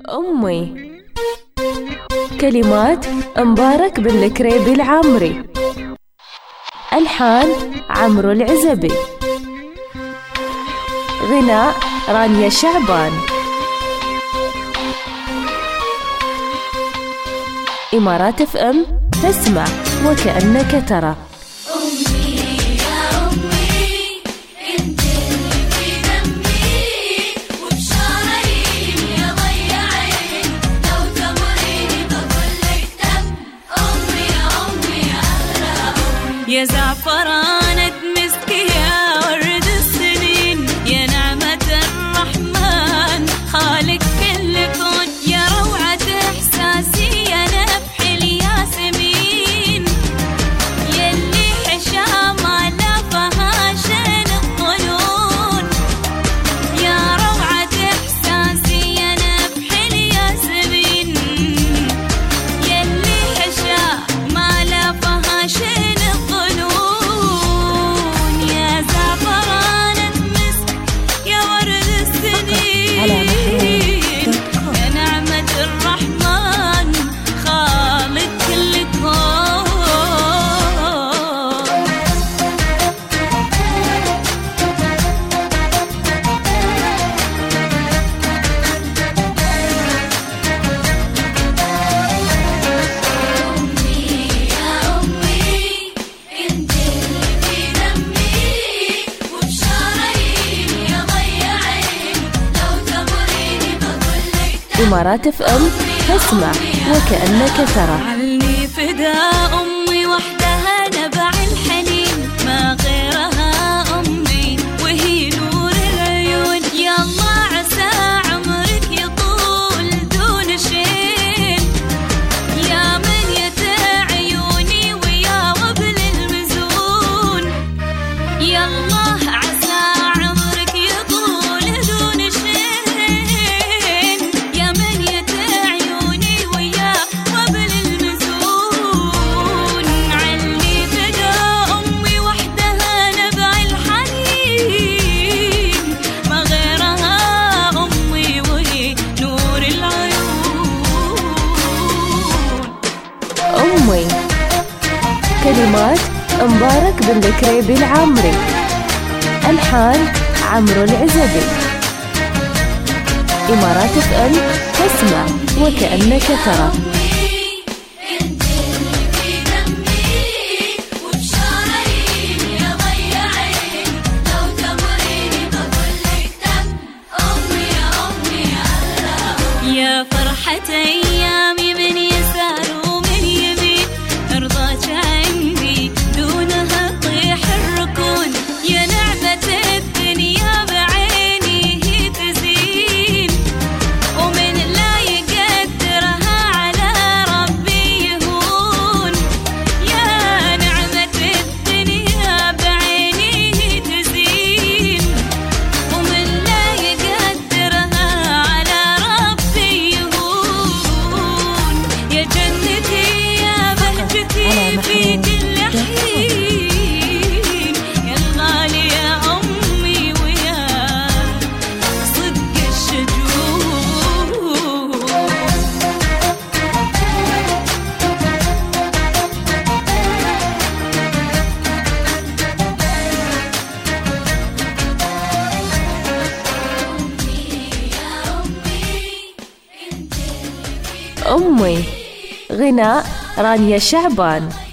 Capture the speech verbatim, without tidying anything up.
أمي. كلمات مبارك بن الكريبي العامري، ألحان عمرو العزبي، غناء رانيا شعبان. إمارات اف ام، تسمع وكأنك ترى. يا زعفرانة مسك يا ورد السنين، يا نعمة الرحمن خالق كل كون، يا روعة إحساسي يا نفح الياسمين، يلي حشا ما لافها شين الظنون، يا روعة إحساسي يا نفح الياسمين، يلي حشا ما لافها شين إمارات اف ام، تسمع وكأنك ترى. علي فداء أمي وحدها نبع الحنين، ما غيرها أمي وهي نور العيون، يا الله عسى عمرك يطول دون شين، يا من يتع عيوني ويا وبل المزون، يا الله عسى عمرك يطول دون شين، أمي. كلمات مبارك بن الكريبي العامري، ألحان عمرو العزبي. إمارات اف ام، تسمع وكأنك ترى. يا فرحة أيامي من يسار ومن يمين، رضاك عندي دونها طيح الركون، يا نعمة الدنيا بعيني هي تزين، ومن لا يقدرها على ربي يهون، يا نعمة الدنيا بعيني هي تزين، ومن لا يقدرها على ربي يهون، يا جنتي يا بهجتي في كل حين، يا الغالي يا أمي ويا صدق الشجون. أمي. غناء رانيا شعبان.